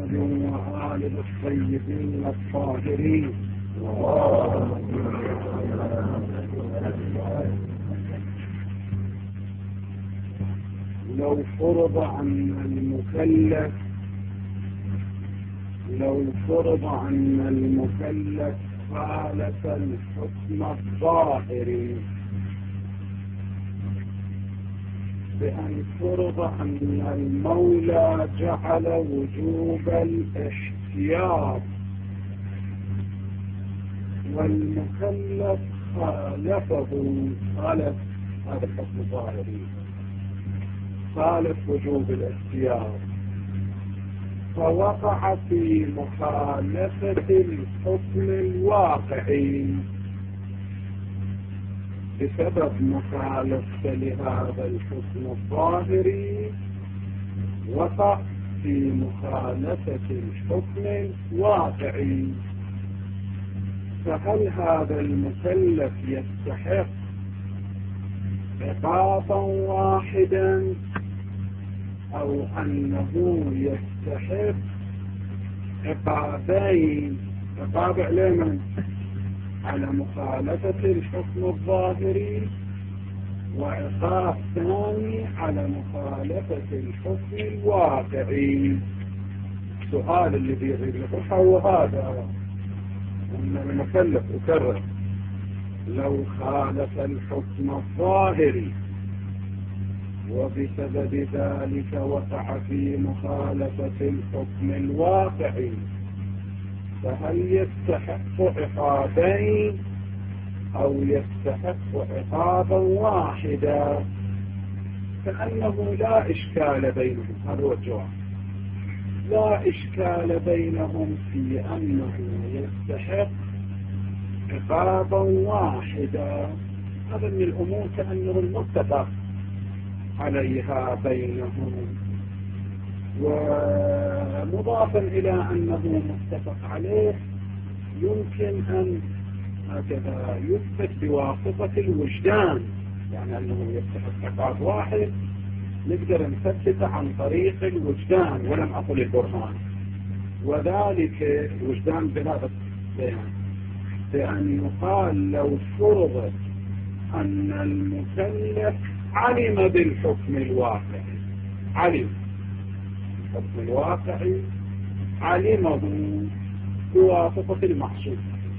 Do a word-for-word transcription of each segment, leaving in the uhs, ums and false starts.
محمد وآله الطيبين الطاهرين. لو فرض أن المكلف لو فرض أن المكلف خالف الحكم الظاهري بأن فرض أن المولى جعل وجوب الاحتياط والمكلف خالفه خالف هذا الحكم الظاهري، خالف وجوب الاحتياط، فوقع في مخالفة الحكم الواقعي بسبب مخالفة لهذا الحكم الظاهري، وقع في مخالفة الحكم الواقعي. فهل هذا المكلف يستحق عقابا واحدا أو أنه يستحق عقابين؟ عقاب على من؟ على مخالفة الحكم الظاهري، وعقاب ثاني على مخالفة الحكم الواقعي. السؤال اللي بيغيب لك هو هذا، أن المكلف أكرر لو خالف الحكم الظاهري وبسبب ذلك وقع في مخالفة الحكم الواقعي، فهل يستحق عقابين أو يستحق عقابا واحدا؟ كأنه لا إشكال بينهم. هذا هو الجواب، لا إشكال بينهم في أنه يستحق عقابا واحدا. هذا من الأمور كأنه المتفق عليها بينهم، ومضافا إلى أنه متفق عليه يمكن أن هكذا يثبت بواسطة الوجدان، يعني أنه يستحق عقاب واحد نقدر نثبته عن طريق الوجدان ولم أقل البرهان، وذلك الوجدان بهذا البيان بأن يقال لو فرض أن المكلف علم بالحكم الواقعي، علم الحكم الواقعي علمه بواسطة المحصول،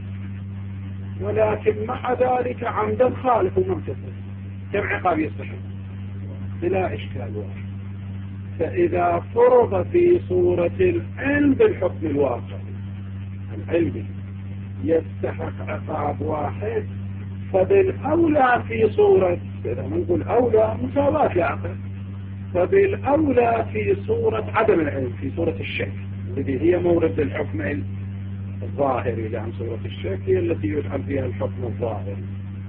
ولكن مع ذلك عمدا خالف وممتثل، كم عقاب يستحق؟ بلا إشكال واحد. فإذا فرض في صورة العلم بالحكم الواقعي، العلم يستحق عقاب واحد، فبالأولى في صورة، إذا نقول أولى مساواة العقل، فبالأولى في صورة عدم العلم، في صورة الشك التي هي مورد الحكم الظاهري، لأن صورة الشك هي التي يجعل فيها الحكم الظاهري،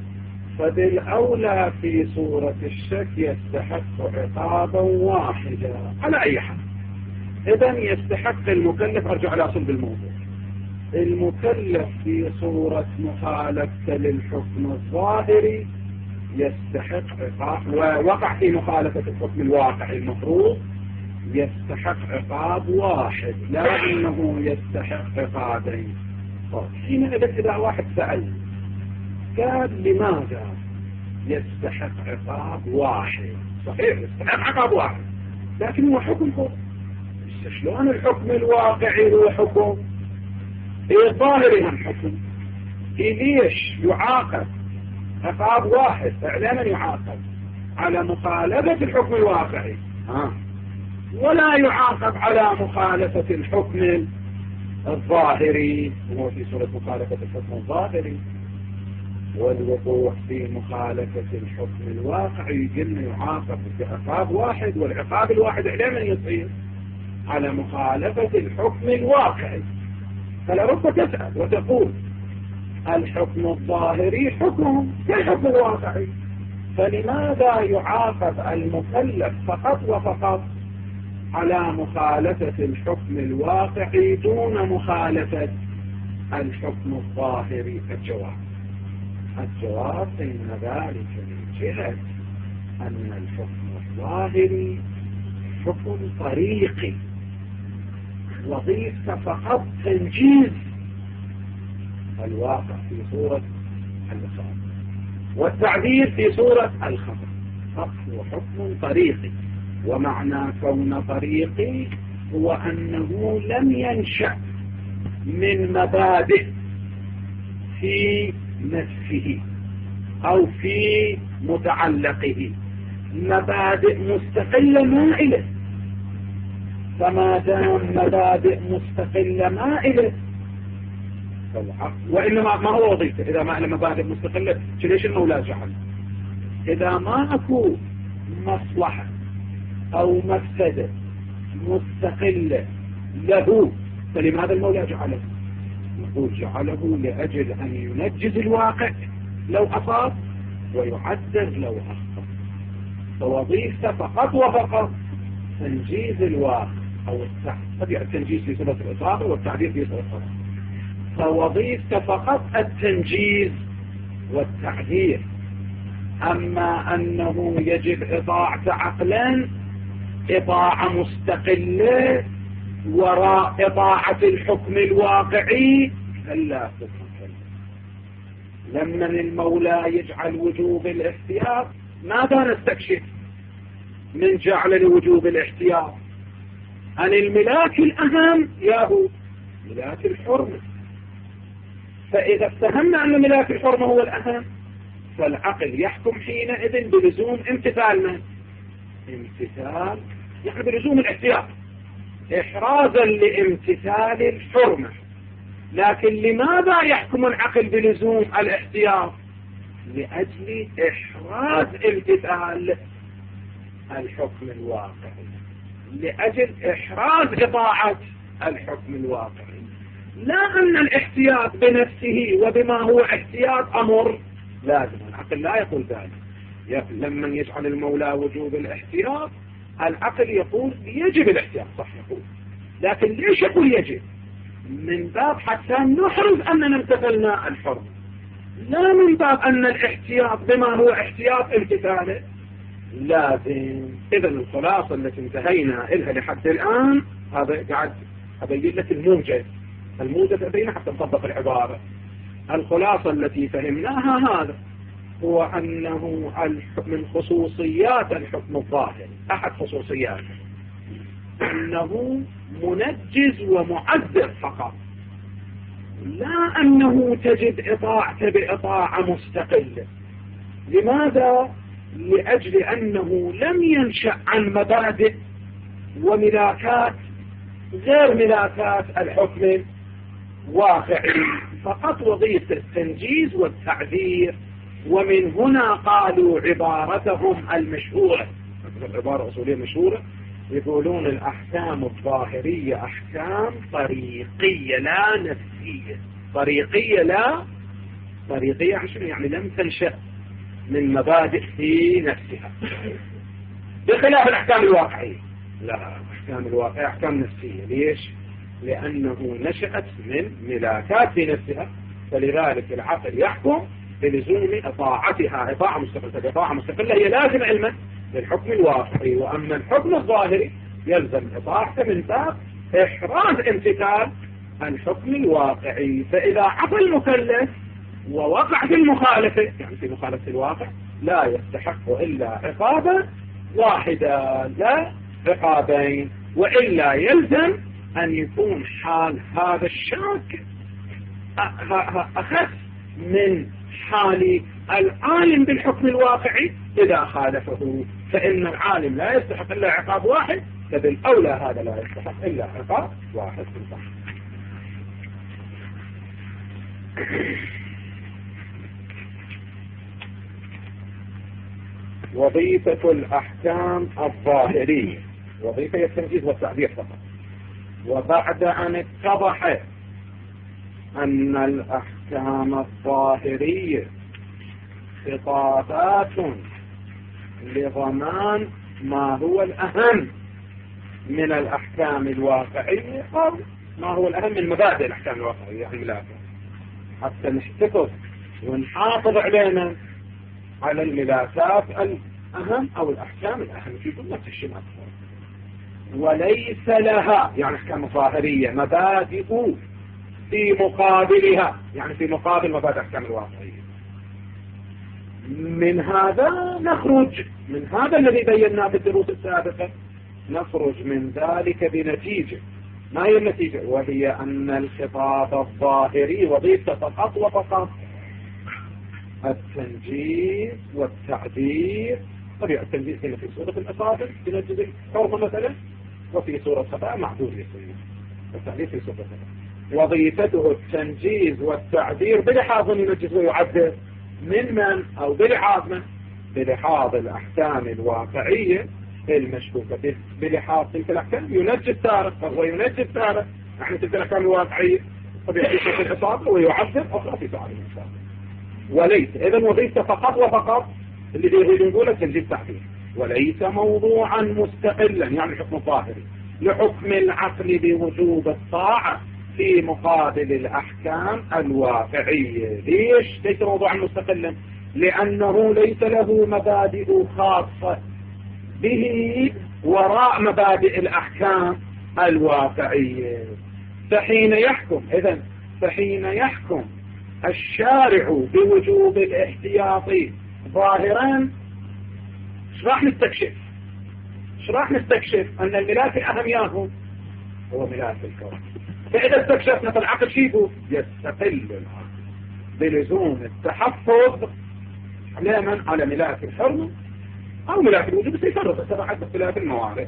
فبالأولى في صورة الشك يستحق عقابا واحدا على أي حال. إذن يستحق المكلف، أرجع إلى صلب الموضوع، المكلف في صورة مخالفة للحكم الظاهري يستحق عقاب، ووقع في مخالفة الحكم الواقعي المفروض يستحق عقاب واحد، لا إنه يستحق عقابين. حينئذ إذا واحد سأل قال لماذا يستحق عقاب واحد؟ صحيح يستحق عقاب واحد، لكن هو حكم هو شلون الحكم الواقعي هو حكم؟ إيه ظاهري هم حكم؟ إيه ليش يعاقب عقاب واحد فعلا يعاقب على مخالفة الحكم الواقعي، ها، ولا يعاقب على مخالفة الحكم الظاهري؟ هو في صورة مخالفة الحكم الظاهري، والوقوع في مخالفة الحكم الواقعي قلنا يعاقب بعقاب واحد، والعقاب الواحد على من يصير؟ على مخالفة الحكم الواقعي. فلربما تسأل وتقول الحكم الظاهري حكم كالحكم الواقعي، فلماذا يعاقب المكلف فقط وفقط على مخالفة الحكم الواقعي دون مخالفة الحكم الظاهري؟ الجواب الجواب إن ذلك من جهة أن الحكم الظاهري حكم طريقي، وظيفة فقط تنجيز الواقع في صورة الإصابة، والتعبير في صورة الخطأ. فهو حكم طريقي، ومعنى كون طريقي هو أنه لم ينشأ من مبادئ في نفسه أو في متعلقه، مبادئ مستقلة مائلة. فما دام مبادئ مستقلة مائلة وإنما ما هو وظيفة إذا ما له مبادئ مستقلة؟ ليش المولى جعل؟ إذا ما أكو مصلحة أو مفسدة مستقلة له، فلماذا المولى جعله؟ نقول جعله لأجل أن ينجز الواقع لو أصاب ويعذر لو أخطأ. فوظيفة فقط وفقط تنجيز الواقع، أو طبيعة التنجيز في صفة الإصابة والتعبير في صفة الخطأ. فوظيفة فقط التنجيز والتعبير. أما أنه يجب إطاعة عقلا إطاعة مستقلة وراء إطاعة الحكم الواقعي فلا تفهم. لما المولى يجعل وجوب الاحتياط ماذا نستكشف من جعل لوجوب الاحتياط؟ أن الملاك الأهم ياهو ملاك الحرمة. فإذا افتهمنا أن ملاك الحرمة هو الأهم فالعقل يحكم حينئذ بلزوم امتثال من؟ امتثال يعني بلزوم الاحتياط إحرازا لامتثال الحرمة. لكن لماذا يحكم العقل بلزوم الاحتياط؟ لأجل إحراز امتثال الحكم الواقعي، لأجل إحراز إطاعة الحكم الواقعي. لا أن الاحتياط بنفسه وبما هو احتياط أمر لازم. العقل لا يقول ذلك. لما يجعل المولى وجوب الاحتياط العقل يقول يجب الاحتياط، صح يقول، لكن ليش يقول يجب؟ من باب حتى نحرز أننا امتثلنا الحرم، لا من باب أن الاحتياط بما هو احتياط امتثاله لازم. إذا الخلاصة التي انتهينا إلها لحد الآن هذا قاعد أبين لك الموجز الموجز أبينا حتى نطبق العبارة. الخلاصة التي فهمناها هذا هو أنه من خصوصيات الحكم الظاهري، أحد خصوصياته أنه منجز ومعذر فقط، لا أنه تجد إطاعة بإطاعة مستقلة. لماذا؟ لأجل أنه لم ينشأ عن مبادئ وملاكات غير ملاكات الحكم واقعي، فقط وظيفة التنجيز والتعذير. ومن هنا قالوا عبارتهم المشهورة، عبارة أصولية مشهورة، يقولون الأحكام الظاهرية أحكام طريقية لا نفسية. طريقية لا طريقية عشان يعني لم تنشأ من مبادئ في نفسها، بخلاف الأحكام الواقعية. لا، أحكام الواقع أحكام نفسية. ليش؟ لأنه نشأت من ملاكات في نفسها، فلذلك العقل يحكم بلزوم إطاعتها إطاعة مستقلة. إطاعة مستقلة هي لازم علما للحكم الواقعي، وأما الحكم الظاهري يلزم إطاعته من باب إحراز امتثال الحكم الواقعي. فإذا عقل مكلف ووقع في المخالفة يعني في مخالفة الواقع لا يستحق إلا عقابا واحدا لا عقابين، وإلا يلزم أن يكون حال هذا الشاك أخف من حال العالم بالحكم الواقعي إذا خالفه. فإن العالم لا يستحق إلا عقاب واحد، فبالأولى هذا لا يستحق إلا عقاب واحد. وظيفة الأحكام الظاهرية وظيفة التنجيز والتعبير فقط. وبعد أن اتضح أن الأحكام الظاهرية خطابات لضمان ما هو الأهم من الأحكام الواقعية أو ما هو الأهم من مبادئ الأحكام الواقعية الملاكة، حتى نحتفظ ونحافظ علينا على الملاكات الأهم أو الأحكام الأهم في كل نفس الشيء أكثر. وليس لها يعني أحكام ظاهرية مبادئ في مقابلها، يعني في مقابل مبادئ أحكام الواقعية. من هذا نخرج، من هذا الذي بيناه في الدروس السابقة، نخرج من ذلك بنتيجة. ما هي النتيجة؟ وهي أن الخطاب الظاهري وظيفته فقط وفقط التنجيز والتعبير. طبيعة التنجيز هنا في سورة الأصابع تنجز الحرمة مثلا، وفي سورة خباء معذور يسمى التعبير في سورة خباء. وظيفته التنجيز والتعبير بلحاظ ينجز ويعبر من من أو بلحاظ من؟ بلحاظ الأحكام الواقعية المشبوكة بلحاظ تلك الأحكام. ينجز تارة فهو ينجز تارة، نحن تلك الأحكام الواقعية طبيعة في سورة الأصابع ويعبر أخرى في سورة الأصابع. وليس إذن وظيفته فقط وفقط اللي يريد نقوله تنجيز تعبير، وليس موضوعا مستقلا يعني الحكم الظاهري لحكم العقل بوجوب الطاعة في مقابل الأحكام الواقعية. ليش ليس موضوعا مستقلا؟ لأنه ليس له مبادئ خاصة به وراء مبادئ الأحكام الواقعية. فحين يحكم إذن فحين يحكم الشارع بوجوب الاحتياط ظاهرا، ايش راح نستكشف؟ ايش راح نستكشف؟ أن الملاك الأهم ياهو هو ملاك الكون. فإذا استكشفنا فالعقل شيء يستقل العقل بلزوم التحفظ على من؟ على ملاك الحرمة أو ملاك الوجوب. سيفرق سبعة اختلاف الموارد.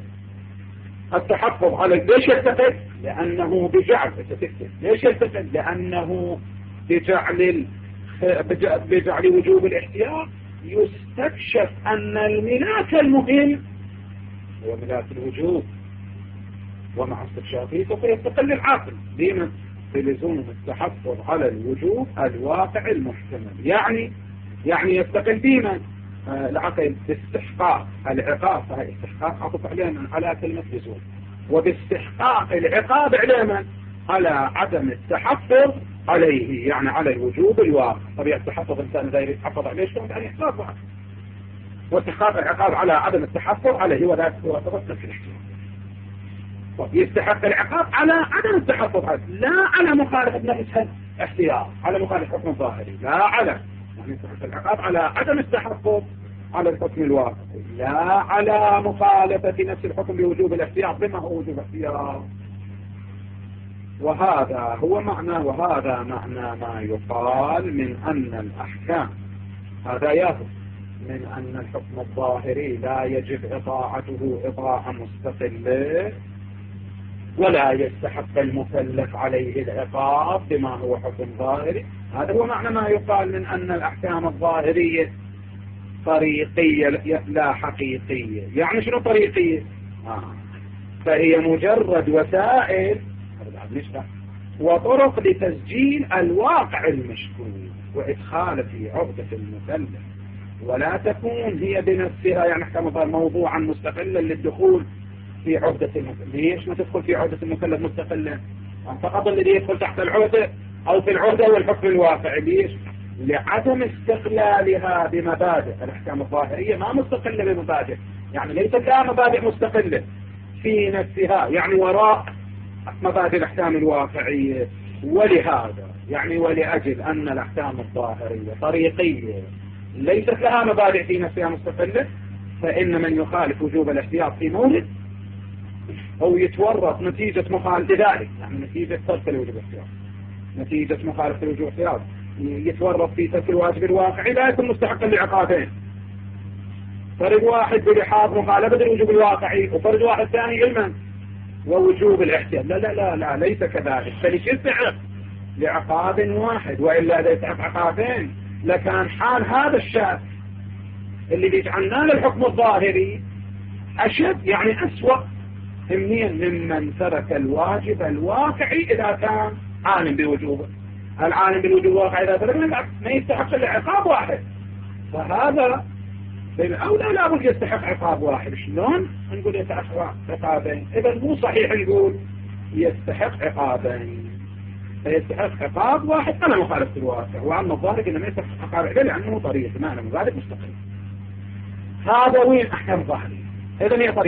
التحفظ على ليش يستقل؟ لأنه بجعل ليش يستقل؟ لأنه بجعل ال... بجعل وجوب الاحتياط يستكشف أن الملاك المهم هو ملاك الوجوب، ومع استكشافه سوف يستقل العاقل بما بلزوم التحفظ على الوجوب الواقع المحتمل. يعني يعني يستقل بما آه العقل باستحقاق العقاب، فهي استحقاق عطف علينا على كلمة لزوم، وباستحقاق العقاب علينا على عدم التحفظ عليه يعني على الوجوب الواقع. طبيعة التحفظ الإنسان إذا يتحفظ عليه شلون يعني يحتاج واحد، واستحقاق العقاب على عدم التحفظ عليه وذلك هو تبطل في الاحتياط. يستحق العقاب على عدم التحفظ عليه، لا على مخالفة نفسها احتياط، على مخالفة حكم ظاهري، لا على يعني يستحق العقاب على عدم التحفظ على الحكم الواقعي، لا على مخالفة نفس الحكم بوجوب الاحتياط بما هو وجوب الاحتياط. وهذا هو معنى وهذا معنى ما يقال من أن الأحكام هذا ياخذ من أن الحكم الظاهري لا يجب إطاعته إطاعة مستقلة، ولا يستحق المكلف عليه العقاب بما هو حكم ظاهري. هذا هو معنى ما يقال من أن الأحكام الظاهرية طريقية لا حقيقية. يعني شنو طريقية؟ آه. فهي مجرد وسائل وطرق لتسجيل الواقع المشكوك وإدخال في عقدة المكلف، ولا تكون هي بنفسها يعني احكام موضوعا مستقلا للدخول في عقدة المكلف. ليش ما تدخل في عقدة المكلف مستقلا؟ فقط الذي يدخل تحت العقدة أو في العقدة هو الحكم الواقعي. ليش؟ لعدم استقلالها بمبادئ. الأحكام الظاهرية ما مستقلة بمبادئ، يعني ليست لها مبادئ مستقلة في نفسها يعني وراء مبادئ الأحكام الواقعية. ولهذا يعني ولأجل أن الأحكام الظاهرية طريقية ليست لها مبادئ في نفسها مستقلة، فإن من يخالف وجوب الاحتياط في مورد أو يتورط نتيجة مخالفة ذلك، يعني نتيجة ترك الوجوب الاحتياط، نتيجة مخالفة الوجوب الاحتياط يتورط في ترك الواجب الواقعي، لا يكون مستحقا لعقابين. فرد واحد بلحاظ مخالفة الوجوب الواقعي، وفرد واحد ثاني علما ووجوب الاحتياط. لا لا لا لا ليس كذلك. فليش يستحق لعقاب واحد؟ وإلا إذا يستحق عقابين لكان حال هذا الشاب اللي بيجعلنا للحكم الظاهري أشد يعني أسوأ هميا ممن ترك الواجب الواقعي إذا كان عالم بوجوبه. العالم بالوجوب الواقعي إذا ترك ما يستحق إلا عقاب واحد، فهذا بالأولى لا بد يستحق عقاب واحد. شلون نقول يستحق عقابين؟ إذا مو صحيح نقول يستحق عقابين، فيستحق عقاب واحد على مخالفة الواقع، وعما الظاهر إنه ما يستحق عقاب لأنه طريق ما أنا مبادئ مستقل. هذا وين أحكام ظاهرية؟ إذا هي طريقية.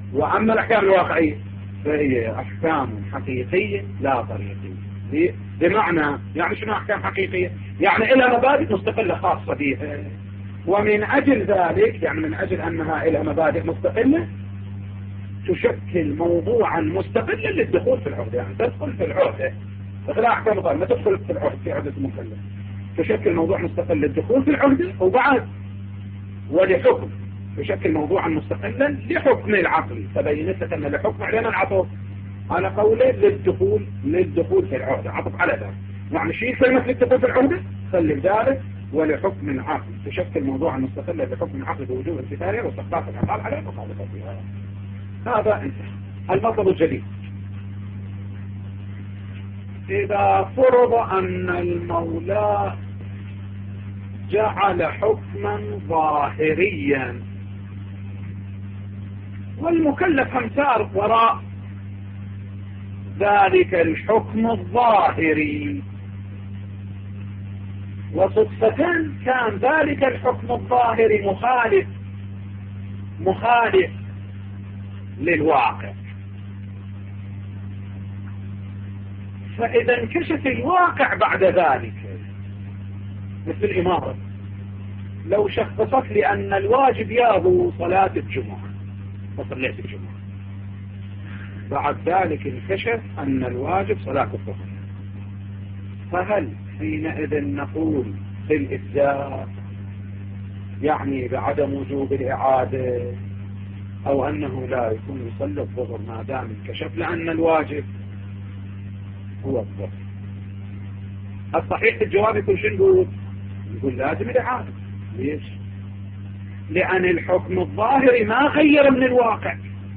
وأما الأحكام الواقعية فهي أحكام حقيقية لا طريقية. بمعنى يعني شنو أحكام حقيقية؟ يعني إلى مبادئ مستقلة خاصة بها، ومن أجل ذلك يعني من أجل أنها إلى مبادئ مستقلة تشكل موضوعا مستقلا للدخول في العهدة. يعني تدخل في العهدة لا أحكام غير ما تدخل في العهدة في عهدة المكلف، تشكل موضوع مستقل للدخول في العهدة، وبعد ولحكم تشكل موضوعا مستقلا لحكم العقل. فبينت لك أن لحكم علينا العطف على قوله للدخول للدخول في العهدة، عطف على ذلك. يعني شيء كلمة للدخول في العهدة خلي ذلك ولحكم العقل تشكل موضوعا مستقلا لحكم العقل بوجوب انتفاعه واستحقاق الأفعال عليه مخالفتها. هذا انتهى. المطلب الجديد: إذا فرض أن المولى جعل حكما ظاهريا والمكلف هم سار وراء ذلك الحكم الظاهري، وصدفة كان ذلك الحكم الظاهري مخالف مخالف للواقع، فإذا انكشف الواقع بعد ذلك مثل الإمارة، لو شخصت لي أن الواجب يابو صلاة الجمعة فصليت الجمعة، بعد ذلك انكشف أن الواجب صلاة الظهر، فهل حينئذ نقول بالإجزاء يعني بعدم وجوب الإعادة، أو أنه لا يكون يصلي الظهر ما دام انكشف لأن الواجب هو الظهر؟ الصحيح الجواب يكون شنو نقول؟ يقول لازم الإعادة. ليش؟ لأن الحكم الظاهري ما غير من الواقع،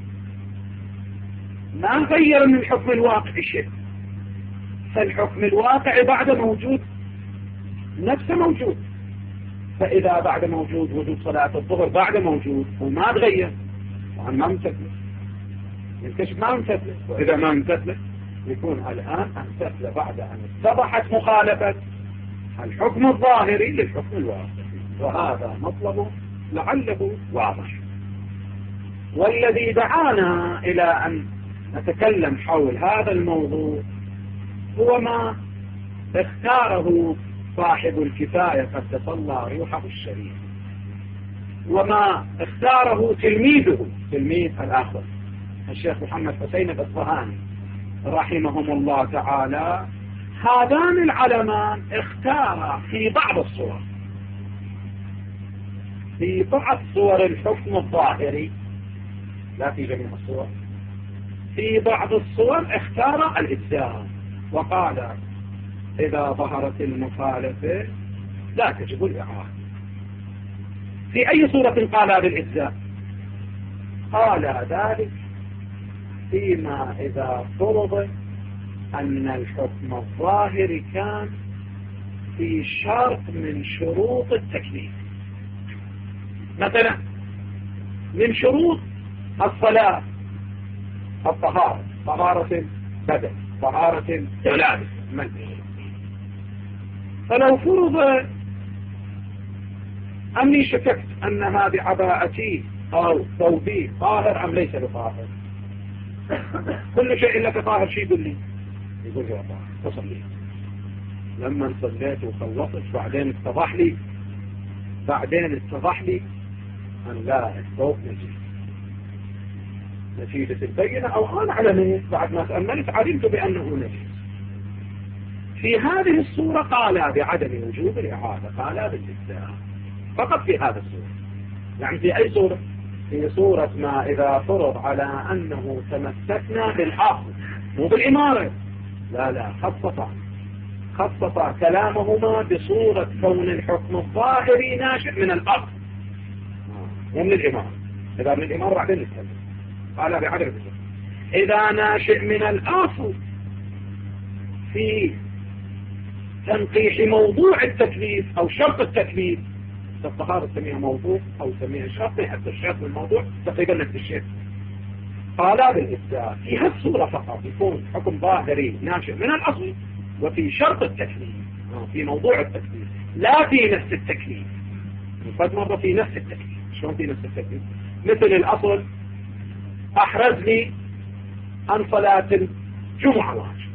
ما غير من الحكم الواقعي شيء، فالحكم الواقعي بعد موجود نفسه موجود، فإذا بعد موجود وجود صلاة الظهر بعد موجود وما تغير وعن ما امتثل ينكشف ما امتثل، وإذا ما امتثل يكون الآن امتثل بعد أن اتضحت مخالفة الحكم الظاهري للحكم الواقعي. وهذا مطلب لعله واضح. والذي دعانا إلى أن نتكلم حول هذا الموضوع هو ما اختاره صاحب الكفاية قدس الله روحه الشريف، وما اختاره تلميذه تلميذ الآخر الشيخ محمد حسين الأصفهاني رحمهم الله تعالى. هذان العلمان اختار في بعض الصور في بعض صور الحكم الظاهري، لا في جميع الصور، في بعض الصور اختار الإجزاء وقال إذا ظهرت المخالفة لا تجب الإعادة. في أي صورة قال بالإجزاء؟ قال ذلك فيما إذا فرض أن الحكم الظاهري كان في شرط من شروط التكليف. مثلا من شروط الصلاة الطهارة، طهارة بدن، طهارة ملابس، فلو فرض أني شككت أن هذه عباءتي أو ثوبي طاهر أم ليس بطاهر، كل شيء إلا كطاهر شيء يقول لي يقول لي طاهر فصليت. لما صليت وخلصت بعدين اتضح لي بعدين اتضح لي أن لا الثوب نجس نتيجة البينة، أو أنا على نية بعد ما تأملت علمت بأنه نجس. في هذه الصورة قال بعدم وجوب الإعادة، قال بالإجزاء فقط في هذا الصورة. يعني في أي صورة؟ في صورة ما إذا فرض على أنه تمسكنا بالأصل مو بالإمارة، لا لا خصصا خصصا كلامهما بصورة كون الحكم الظاهري ناشئ من الأصل ومن الإمارة. إذا من الإمارة بعدين نتكلم. قال بعدم الإجزاء إذا ناشئ من الأصل في تنقيح موضوع التكليف أو شرط التكليف، الطهارة تسميها موضوع أو تسميها شرط، حتى الشرط والموضوع تقريبا نفس الشيء. قال بالإجزاء في هالصورة فقط يكون حكم ظاهري ناشئ من الأصل وفي شرط التكليف في موضوع التكليف، لا في نفس التكليف. قد مرة في نفس التكليف. شلون في نفس التكليف؟ مثل الأصل أحرز لي أن صلاة الجمعة واجب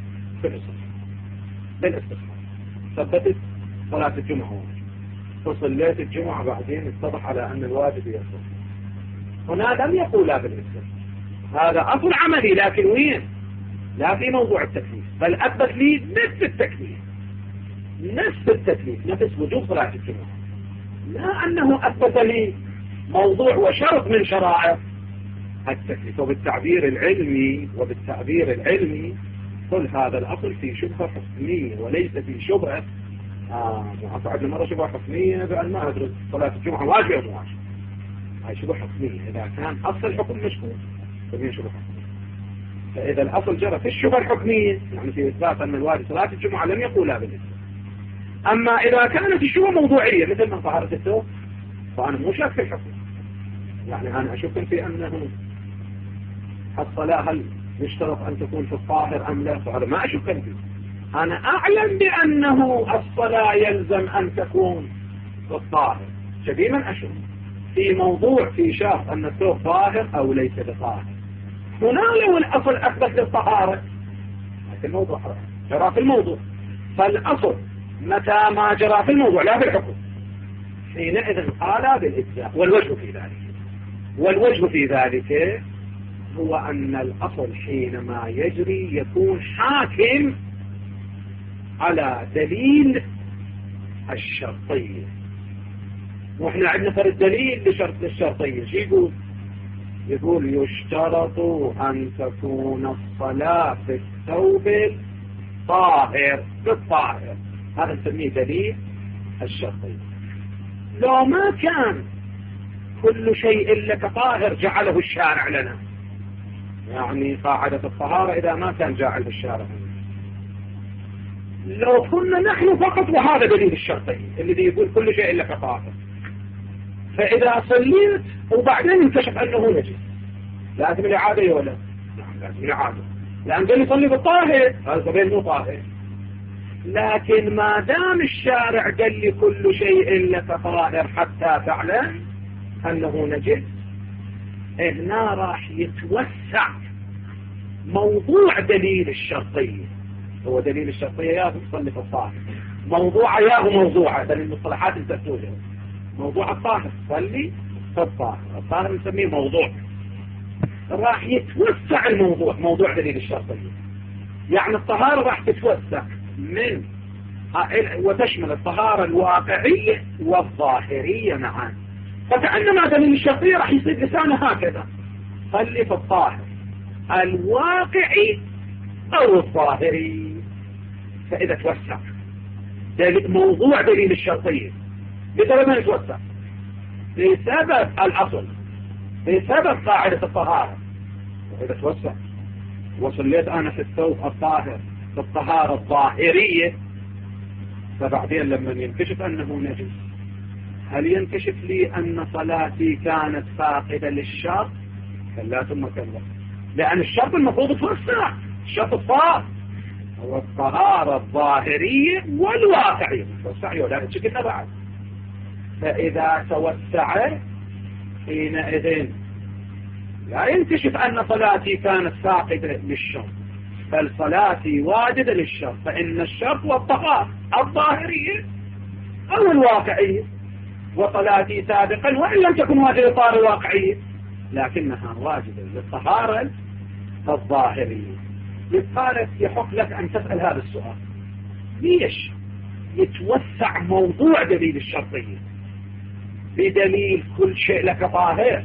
بالاستثمار، ثبتت صلاة الجمعة واجب وصليت الجمعة بعدين اتضح على أن الواجب يصل، هنا لم يقول لا بالاستثمار، هذا أصل عملي لكن وين؟ لا في موضوع التكليف، بل أثبت لي نفس التكليف نفس التكليف نفس وجوب صلاة الجمعة، لا أنه أثبت لي موضوع وشرط من شرائع التكليف. وبالتعبير العلمي وبالتعبير العلمي كل هذا الأصل في شبهة حكمية وليس في شبهة آه أفعل مرة شبهة حكمية بأن ما أدرس صلاة الجمعة واجب أو واجب، هاي شبهة حكمية. إذا كان أصل الحكم مشكور فهي شبهة حكمية. فإذا الأصل جرى في الشبهة الحكمية يعني في إثبات أن الواجب صلاة الجمعة لم يقول لا بالإسلام. أما إذا كانت الشبهة موضوعية مثل ما طهارة الثوب فأنا مو شاك في الحكم، يعني أنا أشك في أنه الصلاة هل يشترط أن تكون في الطاهر أم لا، فهذا ما أشك فيه. أنا أعلم بأنه الصلاة يلزم أن تكون في الطاهر، شديدا أشك في موضوع في شرط أن الثوب طاهر أو ليس بطاهر. هنا لو الأصل أثبت للطهارة لكن الموضوع جرى في الموضوع، فالأصل متى ما جرى في الموضوع لا بالحكم حينئذ قال بالإجزاء. والوجه في ذلك والوجه في ذلك هو أن الأصل حينما يجري يكون حاكم على دليل الشرطية، وإحنا عندنا فرد دليل لشرط الشرطية. شو يقول؟ يقول يشترط أن تكون الصلاة في الثوب الطاهر بالطاهر، هذا نسميه دليل الشرطية. لو ما كان كل شيء لك طاهر جعله الشارع لنا، يعني قاعدة الطهارة إذا ما كان جاعل الشارع لنا، لو كنا نحن فقط وهذا دليل الشرطية الذي يقول كل شيء لك طاهر، فإذا صليت وبعدين انكشف أنه نجس لازم الإعادة ولا؟ نعم لازم الإعادة، لأن قال يصلي بالطاهر هذا بين مو طاهر. لكن ما دام الشارع قال لي كل شيء لك طاهر حتى تعلم أنه نجس، هنا راح يتوسع موضوع دليل الشرطية. هو دليل الشرطية يا تصلي في الطاهر، موضوع ياه موضوع هذا المصطلحات انت توجه موضوع الطاهر صلي في الطاهر، الطاهر نسميه موضوع، راح يتوسع الموضوع موضوع دليل الشرطية. يعني الطهارة راح تتوسع من وتشمل الطهارة الواقعية والظاهرية معا، فكأنما دليل الشرطية راح يصير لسانه هكذا صلي في الطاهر الواقعي أو الظاهري. فإذا توسع دليل موضوع دليل الشرطية بسبب ما يتوسع بسبب الأصل بسبب قاعدة الطهارة، وإذا توسع وصليت أنا في الثوب الطاهر في الطهارة الظاهرية، فبعدين لما ينكشف أنه نجس هل ينكشف لي أن صلاتي كانت فاقدة للشرط؟ كلا ثم كلا، لأن الشرط المفروض توسع، الشرط الطاهر هو الطهارة الظاهرية والواقعية توسع ولا تشكلنا بعد. فإذا توسع حينئذ لا ينكشف أن صلاتي كانت فاقدة للشرط، بل صلاتي واجدة للشرط، فإن الشرط والطهارة الظاهرية أو الواقعية، وصلاتي سابقا وإن لم تكن واجدة الطهارة الواقعية لكنها واجدة للطهارة الظاهرية. لذلك يحق لك أن تسأل هذا السؤال: ليش يتوسع موضوع دليل الشرطية بدليل كل شيء لك طاهر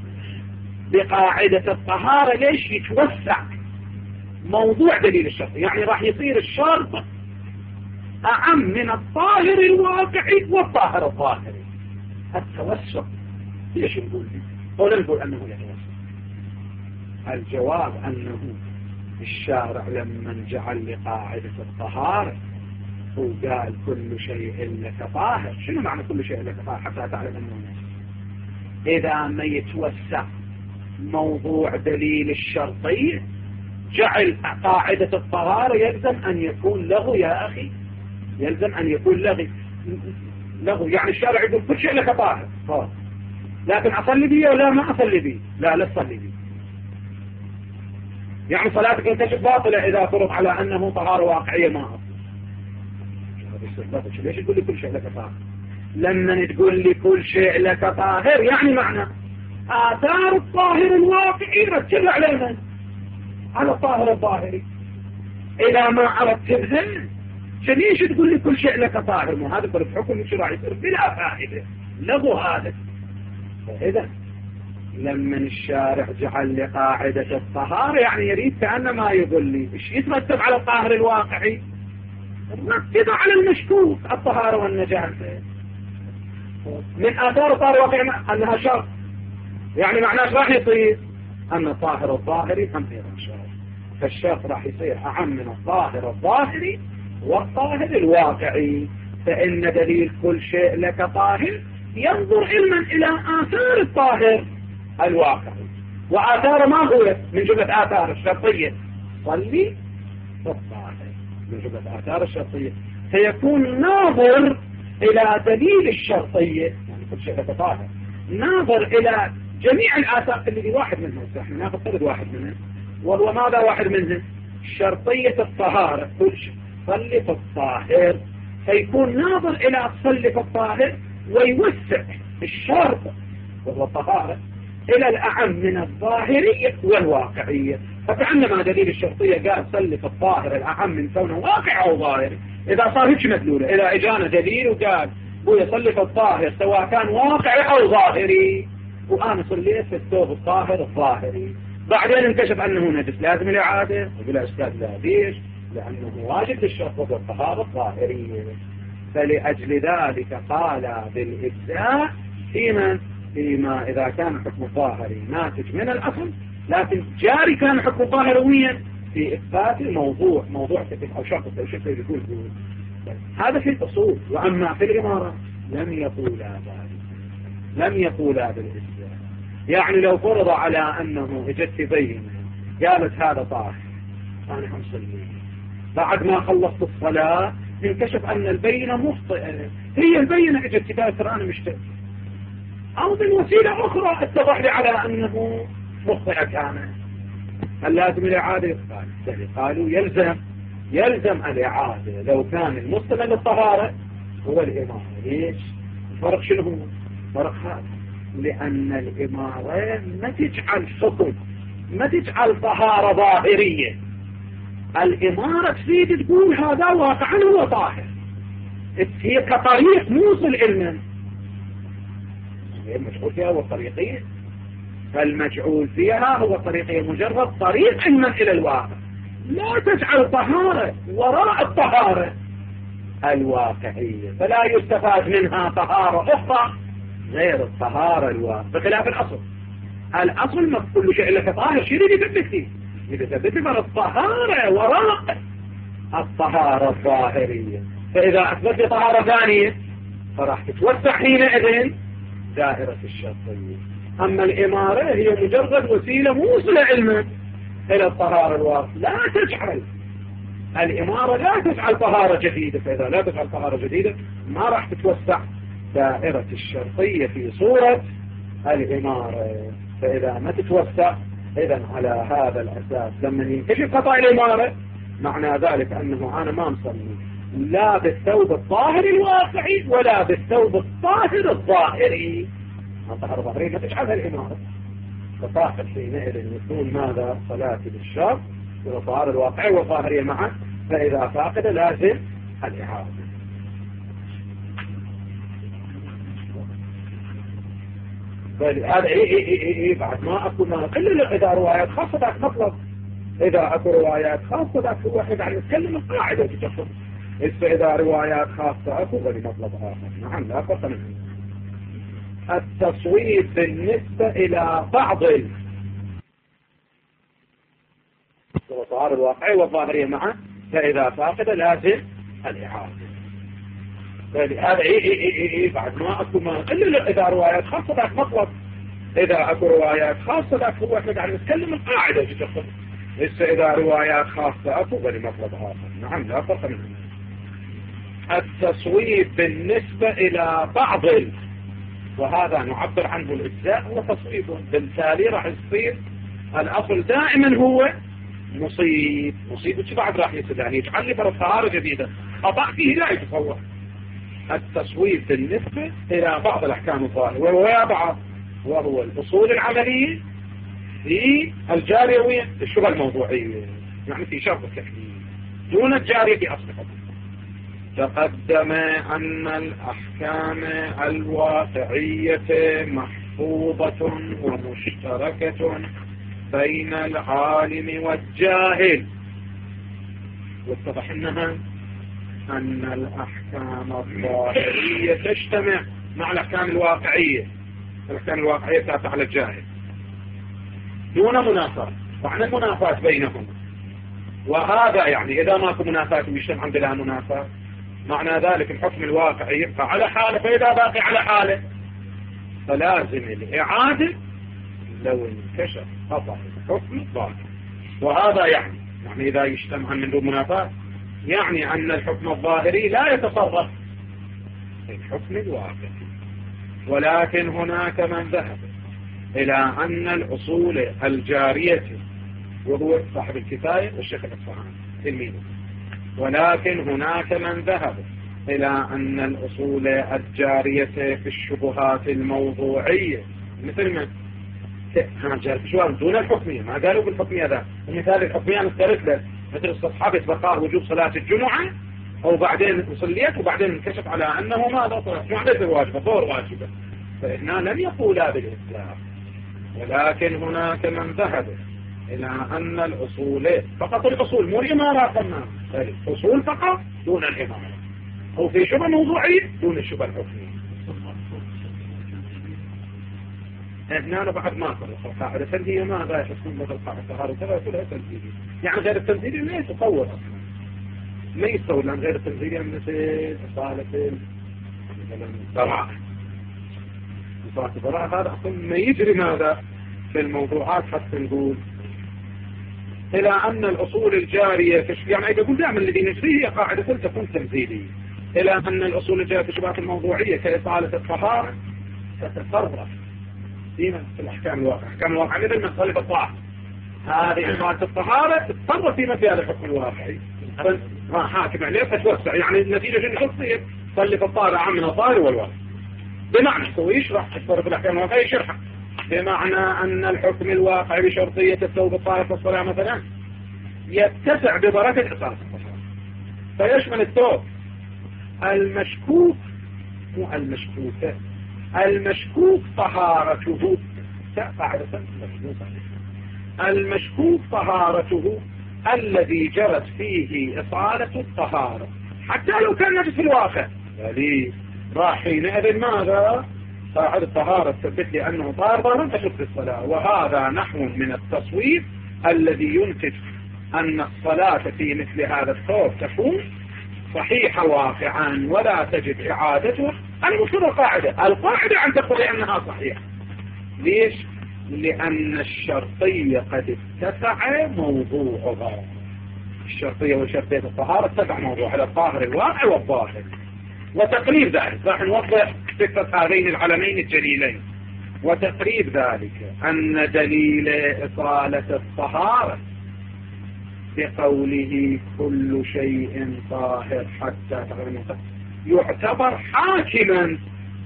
بقاعدة الطهارة؟ ليش يتوسع موضوع دليل الشرطية؟ يعني راح يصير الشرط أعم من الطاهر الواقعي والطاهر الظاهري. التوسع ليش نقول به؟ ولا نقول أنه يتوسع؟ الجواب أنه الشارع لما جعل لقاعدة الطهارة وقال كل شيء لك طاهر. شنو معنى كل شيء لك طاهر حتى تعلم أنه نجس؟ إذا ما يتوسع موضوع دليل الشرطية جعل قاعدة الطهارة يلزم أن يكون له يا أخي يلزم أن يكون له له يعني الشارع يقول كل شيء لك طاهر، لكن أصلي بيه ولا ما أصلي بيه؟ لا لا تصلي بيه. يعني صلاتك انتشف باطلة إذا فرض على أنه طهارة واقعية ما أصل. ليش تقول لي كل شيء لك طاهر؟ لما تقول لي كل شيء لك طاهر يعني معنى آثار الطاهر الواقعي رتب علينا على الطاهر الظاهري. إذا ما أرتبها ليش تقول لي كل شيء لك طاهر؟ مو هذا فرق حكم شو راح يصير بلا فائدة لغو هذا. فإذا لما الشارع جعل لقاعدة الطهارة يعني يريد كأنما يقول لي إيش يترتب على الطاهر الواقعي؟ يترتب على المشكوك الطهارة والنجاسة. من آثار الطهارة الواقعي أنها شرط، يعني معناه راح يصير أن الطاهر الظاهري هم أيضا شرط، فالشرط راح يصير أعم من الطاهر الظاهري والطاهر الواقعي. فإن دليل كل شيء لك طاهر ينظر علما إلى آثار الطاهر الواقعي، وآثار ما هو من جملة آثار الشرطية صلي فالطاهر من جملة آثار الشرطية، فيكون ناظر إلى دليل الشرطية يعني كل شيء لك طاهر ناظر إلى جميع الآثار اللي دي واحد منها. نحن ناخذ فرد واحد منها، وهو ماذا واحد منها؟ شرطية الطهارة كل شيء صلي في الطاهر، فيكون ناظر إلى صلي في الطاهر ويوسع الشرط وهو الطهارة إلى الأعم من الظاهرية والواقعية. فكأنما دليل الشرطية قال صلي في الطاهر الأعم من كونه واقع أو ظاهري. إذا صار هيك مدلولة، إذا إجانا دليل وقال هو يصلي في الطاهر سواء كان واقعي أو ظاهري، وأنا صليت في الثوب الطاهر الظاهري، بعدين انكشف أنه نجس لازم الإعادة، يقول أستاذ لا ليش؟ لأنه واجب للشرط والطهارة الظاهرية. فلأجل ذلك قال بالإجزاء فيما فيما إذا كان حكم ظاهري ناتج من الأصل، لكن جاري كان حكم ظاهرويا في إثبات الموضوع موضوع كتب أو شخص أو شكل يقول هذا في الأصول. وأما في الإمارة لم يقولا ذلك، لم يقولا بالإجزاء. يعني لو فرض على أنه اجت تبين قالت هذا طاهر أنا حنصلي، بعد ما خلصت الصلاة انكشف أن البينة مخطئة، هي البينة اجت تبين أنا مشترك، أو من وسيلة أخرى اتضح لي على أنه مخطئة كان، هل لازم الإعادة؟ قال قالوا يلزم يلزم الإعادة لو كان المستند للطهارة هو الإمارة. ليش؟ الفرق شنو هو؟ فرق هذا لأن الإمارة ما تجعل حكم، ما تجعل طهارة ظاهرية. الإمارة تريد تقول هذا واقعا هو طاهر، هي كطريق موصل علما، المجعول فيها هو الطريقية، فالمجعول فيها هو الطريقية مجرد طريق علما إلى الواقع، لا تجعل طهارة وراء الطهارة الواقعية، فلا يستفاد منها طهارة أخرى غير الطهارة الواقعية بخلاف الأصل. الأصل ما كل شيء لك طاهر شيء يثبت يثبت من الطهارة وراء الطهارة الظاهرية. فإذا أثبت طهارة ثانية فراح تتوسع حينئذ دائرة الشرطية. أما الإمارة هي مجرد وسيلة موصلة علما إلى الطهارة الواقعية، لا تجعل الإمارة لا تجعل طهارة جديدة، فإذا لا تجعل طهارة جديدة ما راح تتوسع دائرة الشرطية في صورة الإمارة. فإذا ما تتوسع إذن على هذا الأساس لما ينكشف خطأ الإمارة معنى ذلك أنه أنا ما مصلي لا بالثوب الطاهر الواقعي ولا بالثوب الطاهر الظاهري. الطاهر الظاهري ما تجعلها الإمارة، فطاهر حينئذ يكون ماذا؟ صلاتي بالشرط والطهارة الواقعي والظاهرية معا، فإذا فاقد لازم الإعادة. هذا إيه إيه إيه إيه بعد ما أكو ما إلا إذا روايات خاصة ذاك مطلب، إذا أكو روايات خاصة ذاك هو واحد عن يتكلم القاعدة تتفق، إذا روايات خاصة أكو غير مطلب آخر. نعم لا فرق منه. التصويب بالنسبة إلى بعض الطهارة الواقعي والظاهرية معا، فإذا فاقد لازم الإعادة. هذا إيه إيه إيه إيه بعد ما أكو ما إلا إذا روايات خاصة ذاك مطلب، إذا أكو روايات خاصة ذاك هو إحنا قاعد نتكلم القاعدة تتفق، إذا روايات خاصة أكو غير مطلب آخر. نعم لا فرق منه. التصويب بالنسبة إلى بعض وهذا نعبر عنه الإجزاء هو تصويب، بالتالي راح يصير الأصل دائما هو مصيب مصيب وش بعد راح يصير يعني يجعل لي فرض طهارة جديدة خطأ فيه لا يتصور. التصويب بالنسبة إلى بعض الأحكام الظاهرة وهو بعض وهو الأصول العملية في الجارية في الشبهة الموضوعية يعني في شرط التكليف دون الجارية في أصل حكم. تقدم أن الأحكام الواقعية محفوظة ومشتركة بين العالم والجاهل. واتضح أنها أن الأحكام الظاهرية تجتمع مع الأحكام الواقعية. الأحكام الواقعية تابعة على الجاهل دون منافاة. معنى المنافاة بينهم وهذا يعني إذا ماكو منافاة ويجتمع بلا منافاة معنى ذلك الحكم الواقعي يبقى على حاله فإذا باقي على حاله فلازم الإعادة لو انكشف خطأ الحكم الظاهر. وهذا يعني يعني إذا يجتمع من دون منافاة يعني أن الحكم الظاهري لا يتصرف في الحكم الواقعي. ولكن هناك من ذهب إلى أن الأصول الجارية وهو صاحب الكفاية والشيخ الأصفهاني تلميذه. ولكن هناك من ذهب إلى أن الأصول الجارية في الشبهات الموضوعية مثل ما جاء في شوال دون الحكمية ما قالوا بالحكمية ذا. المثال الحكمية نسترد له مثل الصحابة بقاء وجوب صلاة الجمعة أو بعدين صليت وبعدين انكشف على أنه ماذا صلاة الجمعة ليس واجبة ظهر واجبة فإحنا لم يقولا بالإسلام. ولكن هناك من ذهب إلى أن الأصول فقط الأصول مو الإمارة كمان الأصول فقط دون الإمارة أو في شبه موضوعية دون الشبه الحكمية. هنا بعد ما صار القاعدة تنزيلية ماذا يحسون مثل القاعدة الطهارة كذا كلها تنزيلية يعني غير التنزيلية لا يتصور أصلا ما يستوي لأن غير التنزيلية مثل إصالة مثلا براءة إصالة براءة هذا أصلا ما يجري ماذا في الموضوعات حتى نقول إلى أن الأصول الجارية يعني إذا قلت دائما الذي نجريه هي قاعدة تكون تنزيلية إلى أن الأصول الجارية في الشبهات الموضوعية كإصالة الطهارة تتصرف فيما في الأحكام الواقع. الأحكام الواقع مثل من صلب الطاعة هذه إصالة الطهارة تتصرف فيما في هذا الحكم الواقعي ما حاكم عليه فتوسع يعني النتيجة شنو تصير صلب الطهارة عام من الظاهر والواقع بمعنى هو يشرح تصرف الأحكام الواقعية يشرحها بمعنى أن الحكم الواقعي بشرطية الثوب الطاهر والصلاة مثلا يتسع ببركة إصالة الطهارة فيشمل الثوب المشكوك مو المشكوك المشكوك طهارته قاعدة المشكوك طهارته الذي جرت فيه إصالة الطهارة حتى لو كان نجس في الواقع يعني راح حينئذ ماذا قاعدة الطهارة تثبت لي أنه طاهر ظاهرا تشك الصلاة. وهذا نحو من التصويب الذي ينتج أن الصلاة في مثل هذا الثوب تكون صحيحة واقعا ولا تجد إعادته. المصير القاعدة القاعدة عن تقضي أنها صحيحة. ليش؟ لأن الشرطية قد اتسع موضوعها. الشرطية وشرطية الطهارة اتسع موضوعها الطاهر الواقع والظاهر. وتقريب ذلك راح نوضح فكرة هذين العلمين الجليلين. وتقريب ذلك أن دليل إصالة الطهارة بقوله كل شيء طاهر حتى تغير يعتبر حاكما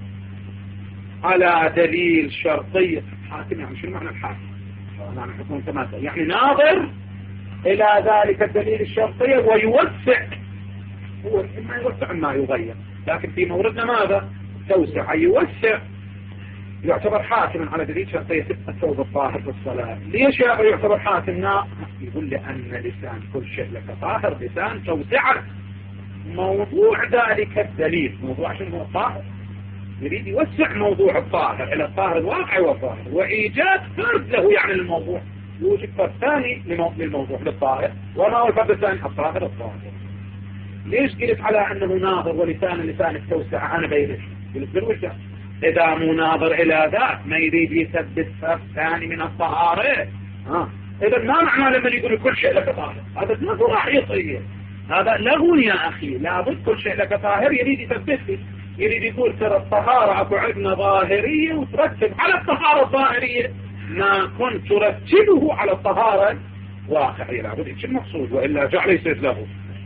على دليل شرطية. حاكم يعني شو معنى الحاكم؟ معنى حكم تماثل يعني ناظر إلى ذلك الدليل الشرطية ويوسع. هو ما يوسع ما يغير لكن في موردنا ماذا توسع يوسع يعتبر حاكما على دليل شرطية الثوب الطاهر في الصلاة. ليش يعتبر حاكمنا؟ يقول لأن لسان كل شيء لك طاهر لسان توسعه. موضوع ذلك الدليل موضوع شنو هو الطاهر يريد يوسع موضوع الطاهر إلى الطاهر الواقع والظاهر وإيجاد فرد له يعني الموضوع يوجد فرد ثاني للموضوع للطاهر. وما هو الفرد الثاني الطاهر الطاهر. ليش قلت على أنه ناظر ولسان لسانك توسع أنا بينك قلت بالوجه إذا مو ناظر إلى ذات ما يريد يثبت فرد ثاني من الطهارة. ها إذا ما معنى لما يقول كل شيء لك طاهر هذا نظر حيطية هذا لغو يا أخي. لابد كل شيء لك طاهر يريد يثبت لي يريد يقول ترى الطهارة أكو عندنا ظاهرية وترتب على الطهارة الظاهرية ما كنت ترتبه على الطهارة واقعي لابد ايش المقصود، وإلا جعل يصير له.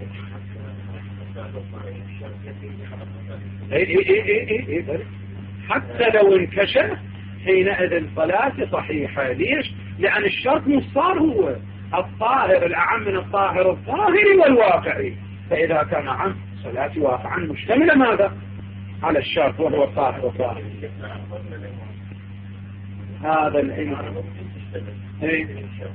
اي اي اي اي اي اي حتى لو انكشف حينئذ الصلاة صحيحة. ليش؟ لأن الشرط مش صار هو الطاهر الأعم من الطاهر الظاهري والواقعي، فإذا كان عن صلاة واقعا مشتملة ماذا؟ على الشرط وهو الطاهر الظاهري. هذا الإمام ايه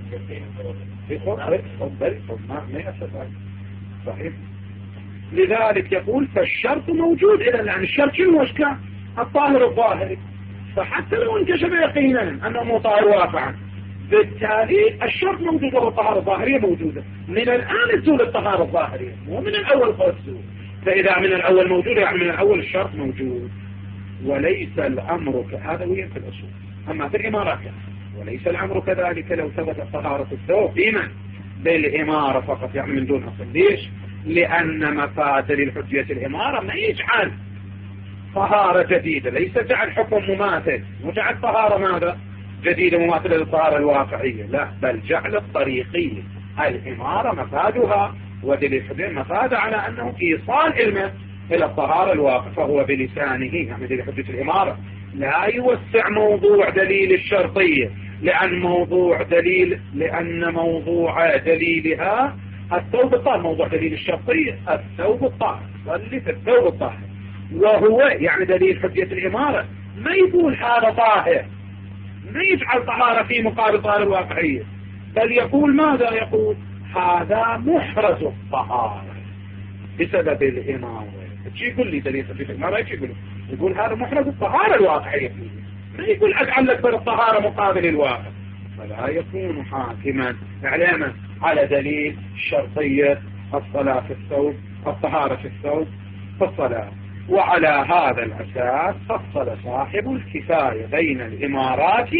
صحيح. لذلك يقول فالشرط موجود إذا، لأن الشرط شنو كان؟ الطاهر الظاهري، فحتى لو انكشف يقينا أنه مو طاهر واقعا، بالتالي الشرط موجود والطهارة الظاهرية موجودة. من الآن تزول الطهارة الظاهرية ومن الأول قد تزول، فإذا من الأول موجود يعني من الأول الشرط موجود. وليس الأمر كهذا وين في الأصول، أما في الإمارة وليس الأمر كذلك لو ثبت طهارة الثوب بمن؟ بالإمارة فقط، يعني من دون أصل. ليش؟ لأن مفاد للحجية الإمارة ما يجعل طهارة جديدة، ليس جعل حكم مماثل وجعل طهارة ماذا؟ جديدة مماثلة للطهارة الواقعية، لا، بل جعل الطريقية الإمارة مفادها ودليل الحجية مفاد على أنه إيصال علمه إلى الطهارة الواقع، فهو بلسانه يعني دليل حجية الإمارة لا يوسع موضوع دليل الشرطية، لأن موضوع دليل لأن موضوع دليلها الثوب الطاهر، موضوع دليل الشرطية الثوب الطاهر، صلي في الثوب الطاهر، وهو يعني دليل حجية الإمارة ما يقول هذا طاهر، ما يجعل طهارة في مقابل طهارة الواقعية، بل يقول ماذا؟ يقول هذا محرز الطهارة بسبب الإمارة. شو يقول لي دليل حجية الإمارة؟ ايش يقول؟ يقول هذا محرز الطهارة الواقعية، ما يقول أجعل لك بالطهارة مقابل الواقع، فلا يكون حاكما إعلاما على دليل شرطية الصلاة في الثوب، الطهارة في الثوب في الصلاة. وعلى هذا الأساس فصل صاحب الكفاية بين الإمارات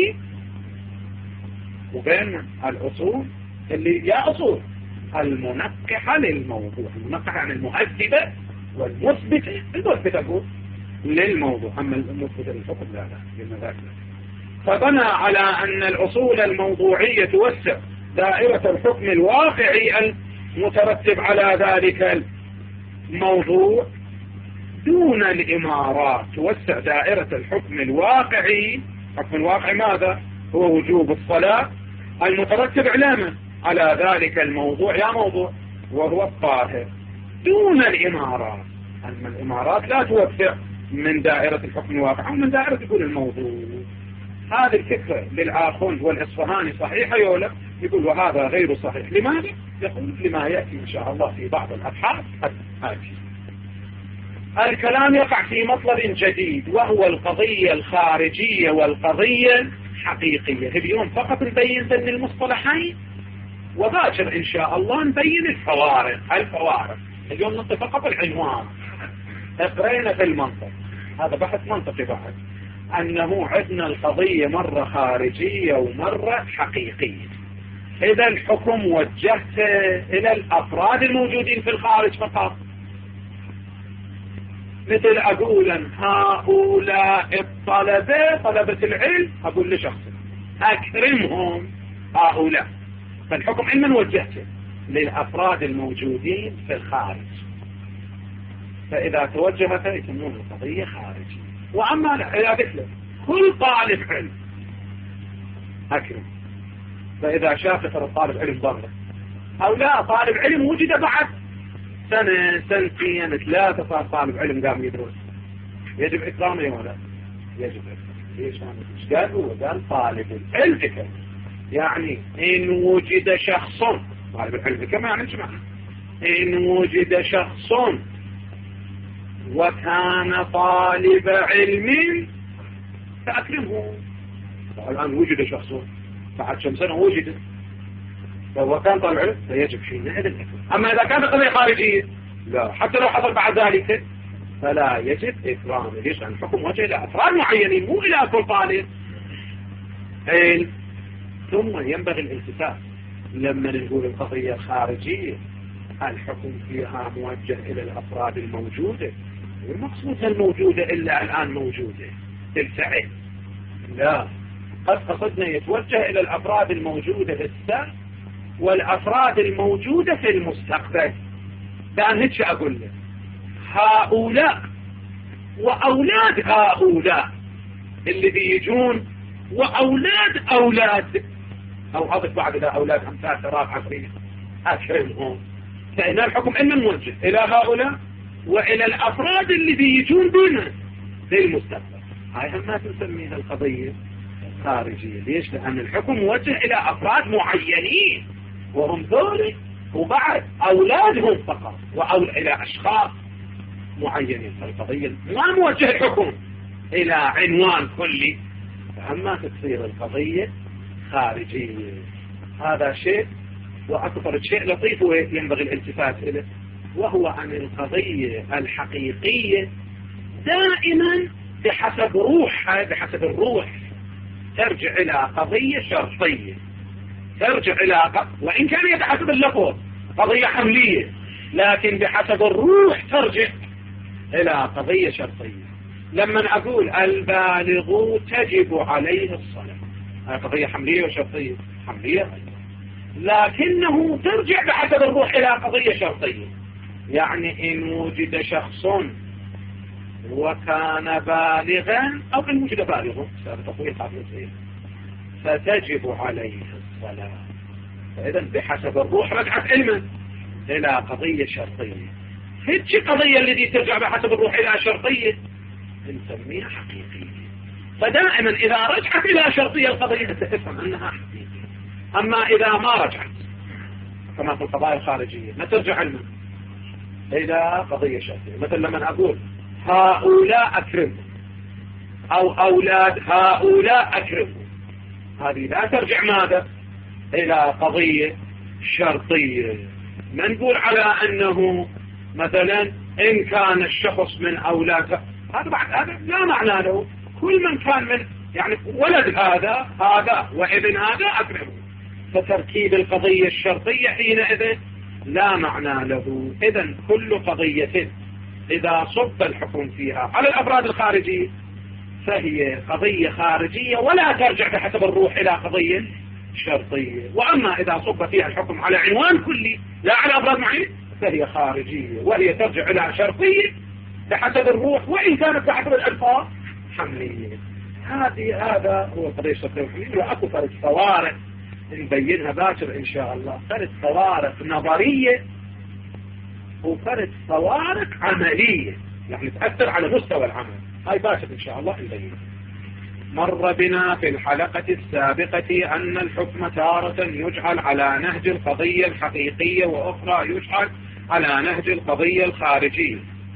وبين الأصول اللي يا أصول المنقحة للموضوع، المنقحة يعني المهذبة والمثبتة، المثبتة أقول للموضوع، أما المثبتة للحكم لا لا للمذاكرة. فبنى على أن الأصول الموضوعية توسع دائرة الحكم الواقعي المترتب على ذلك الموضوع دون الإمارات، توسع دائرة الحكم الواقعي. الحكم الواقعي ماذا؟ هو وجوب الصلاة المترتب علامة على ذلك الموضوع يا موضوع وهو الطاهر دون الإمارات. أما الإمارات لا توسع من دائرة الحكم الواقعي ومن دائرة تقول الموضوع. هذه الفكرة للآخوند والإصفهاني صحيحة يولا؟ يقول وهذا غير صحيح. لماذا؟ يقول لما يأتي إن شاء الله في بعض الأبحاث الآتية. الكلام يقع في مطلب جديد وهو القضية الخارجية والقضية الحقيقية. اليوم فقط نبين ضمن المصطلحين، وباكر إن شاء الله نبين الفوارق. الفوارق اليوم ننطي فقط العنوان. اقرينا في المنطق، هذا بحث منطقي بعد، أنه عندنا القضية مرة خارجية ومرة حقيقية. إذا الحكم وجهت إلى الأفراد الموجودين في الخارج فقط، مثل أقول أن هؤلاء الطلبة طلبة العلم، أقول لشخص أكرمهم هؤلاء، فالحكم علما وجهته للأفراد الموجودين في الخارج، فإذا توجهت يسمون القضية خارجية. وأما لا، إذا قلت له كل طالب علم أكرم، فإذا شاف الطالب علم ضرر، أو لا طالب علم وجد بعد سنة سنتين ثلاثة صار طالب علم قام يدرس، يجب إكرامه ولا لا؟ يجب إكرامه. ليش ما قال؟ هو قال طالب العلم إكرام، يعني إن وجد شخص طالب العلم كما يعني اسمع، إن وجد شخص وكان طالب علم فأكرمه. الآن وجد شخص بعد كم سنة وجد فهو كان طالب علم فيجب حينئذ الإكرام. أما إذا كانت قضية خارجية لا، حتى لو حصل بعد ذلك فلا يجب إكرامه. ليش؟ لأن الحكم وجه إلى أفراد معينين مو إلى كل طالب علم. ثم ينبغي الالتفات لما نقول القضية الخارجية الحكم فيها موجه إلى الأفراد الموجودة، والمقصود الموجودة إلا الآن موجودة بالفعل، لا، قد قصدنا يتوجه إلى الأفراد الموجودة لسه والأفراد الموجودة في المستقبل. لأن هيك أقول لك هؤلاء وأولاد هؤلاء اللي بيجون وأولاد أولاد، أو أضف بعد إلى أولاد أمثال ثلاث عشرين أكرمهم. فإن الحكم إما موجه إلى هؤلاء وإلى الأفراد اللي بيجون بنا للمستقبل. هاي هم ما تسميها القضية خارجية. ليش؟ لأن الحكم موجه إلى أفراد معينين وهم ذولي، وبعد أولادهم فقط، أو إلى أشخاص معينين. فالقضية ما موجه الحكم إلى عنوان كلي، فأما تصير القضية خارجية. هذا شيء. وأكثر شيء لطيف وينبغي الالتفات إليه، وهو أن القضية الحقيقية دائما بحسب روحها، بحسب الروح ترجع إلى قضية شرطية، ترجع إلى ق... وإن كان بحسب اللفظ قضية حملية، لكن بحسب الروح ترجع إلى قضية شرطية. لما أقول البالغ تجب عليه الصلاة، هذه قضية حملية وشرطية. حملية، لكنه ترجع بحسب الروح إلى قضية شرطية. يعني إن وجد شخص وكان بالغا، أو إن وجد بالغ فتجب عليه الصلاة. فإذا بحسب الروح رجعت علما إلى قضية شرطية. هيك قضية التي ترجع بحسب الروح إلى شرطية نسميها حقيقية. فدائما إذا رجعت إلى شرطية القضية تفهم أنها حقيقية. أما إذا ما رجعت كما في القضايا الخارجية ما ترجع علما إلى قضية شرطية. مثلا لما أقول هؤلاء أكرمهم أو أولاد هؤلاء أكرمهم، هذه لا ترجع ماذا إلى قضية شرطية. ما نقول على أنه مثلا إن كان الشخص من أولاد، هذا بعد هذا لا معنى له. كل من كان من يعني ولد هذا هذا وابن هذا أكرمه. فتركيب القضية الشرطية حينئذ لا معنى له. إذن كل قضية إذا صب الحكم فيها على الأفراد الخارجية فهي قضية خارجية ولا ترجع بحسب الروح إلى قضية شرطية. وأما إذا صب فيها الحكم على عنوان كلي لا على أفراد معين فهي خارجية، وهي ترجع إلى شرطية بحسب الروح وإن كانت بحسب الألفاظ حملية. هذه هذا هو قضية الشرطية والحملية. وأكو فرق فوارق نبينها باكر إن شاء الله، فرق فوارق نظرية وفرق فوارق عملية، يعني تأثر على مستوى العمل. هاي باكر إن شاء الله نبينها. مر بنا في الحلقة السابقة أن الحكم تارة يجعل على نهج القضية الحقيقية وأخرى يجعل على نهج القضية الخارجية.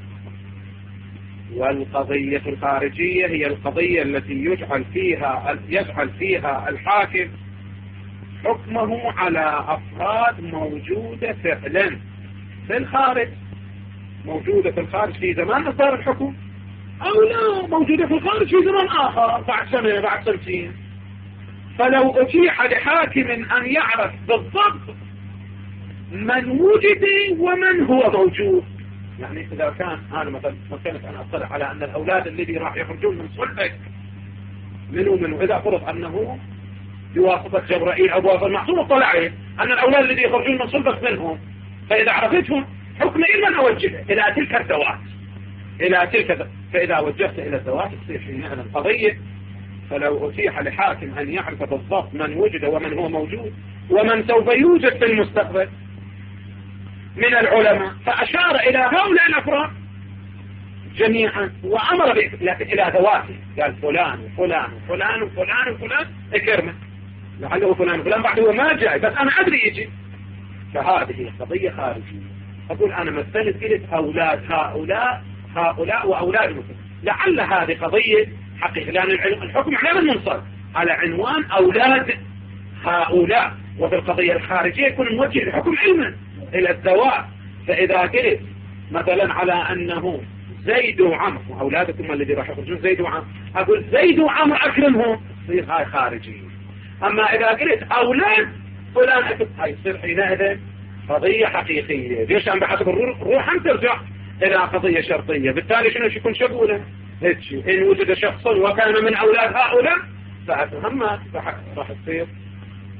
والقضية الخارجية هي القضية التي يجعل فيها يجعل فيها الحاكم حكمه على أفراد موجودة فعلا في الخارج، موجودة في الخارج في زمان إصدار الحكم، أو لا موجودة في الخارج في زمان آخر بعد سنة بعد سنتين. فلو أتيح لحاكم أن يعرف بالضبط من وجد ومن هو موجود، يعني إذا كان أنا مثلا ممكنت أن أطلع على أن الأولاد الذي راح يخرجون من صلبك منه منه، إذا فرض أنه بواسطة جبرائيل أو بواسطة المعصوم اطلع أن الأولاد الذي يخرجون من صلبك منهم، فإذا عرفتهم حكم إلى أوجه إلى تلك الذوات إلى تلك. فإذا وجهت إلى الذوات تصير حينئذ قضية. فلو أتيح لحاكم أن يعرف بالضبط من وجد ومن هو موجود ومن سوف يوجد في المستقبل من العلماء، فأشار إلى هؤلاء الأفراد جميعا وأمر إلى ذواته، قال فلان وفلان وفلان وفلان وفلان اكرمه، لعله فلان وفلان بعد هو ما جاء بس أنا أدري يجي. فهذه قضية خارجية. أقول أنا مثلت إلى أولاد هؤلاء هؤلاء وأولادهم، لعل هذه قضية حقيقة، لأن الحكم على من منصب على عنوان أولاد هؤلاء. وفي القضية الخارجية يكون موجه الحكم علما إلى الذوات. فإذا قلت مثلا على أنه زيد وعمر وأولادكم الذي راح يخرجون زيد وعمر، أقول زيد وعمر أكرمهم، تصير هاي خارجية. أما إذا قلت أولاد فلان أكرم، هاي تصير حينئذ قضية حقيقية. ليش؟ أن بحسب الروح أن ترجع إلى قضية شرطية. بالتالي شنو يكون شغوله؟ إن وجد شخص وكان من أولاد هؤلاء فأتهم راح تصير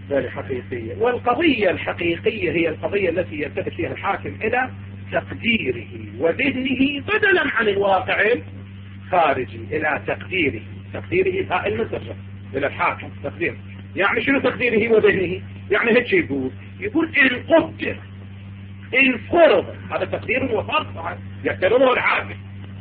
ذلك حقيقية. والقضية الحقيقية هي القضية التي يلتفت فيها الحاكم إلى تقديره وذهنه بدلا عن الواقع الخارجي، إلى تقديره. تقديره ها المترجم إلى الحاكم تقديره. يعني شنو تقديره وذهنه؟ يعني هيك يقول يقول إن قدر إن فرض، هذا تقدير وفرض يعتبره الحاكم،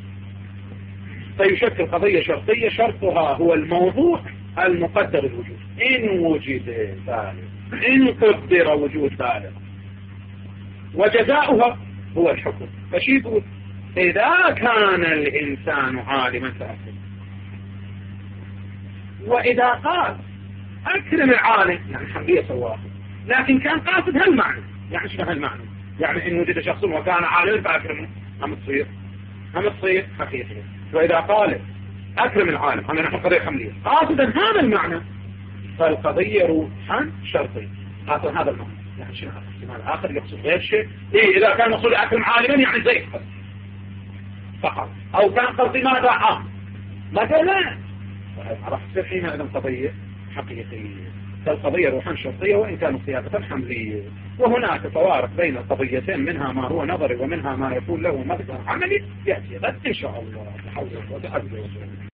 فيشكل قضية شرطية شرطها هو الموضوع المقدر الوجود. إن وجد بالغ، إن قدر وجود بالغ، وجزاؤها هو الحكم. فشي يقول إذا كان الإنسان عالما فأكرم، وإذا قال أكرم العالم يعني حقيقة سواه، لكن كان قاصد هالمعنى. يعني شنو هالمعنى؟ يعني إن وجد شخص وكان عالما فأكرمه، هم تصير هم تصير حقيقية. وإذا قال أكرم العالم، أنا نحن قضية حملية قاصدا هذا المعنى، فالقضية روحا شرطية قاصدا هذا المعنى. يعني شنو هذا الاحتمال الآخر يقصد غير شيء؟ إيه إذا كان مقصود أكرم عالما يعني زي فقط، أو كان قصدي ماذا عام مثلا، راح تصير حينها إذن قضية حقيقية. فالقضية روحا شرطية وإن كانت صياغة حملية. وهناك فوارق بين القضيتين، منها ما هو نظري ومنها ما يكون له مصدر عملي يأتي غد إن شاء الله.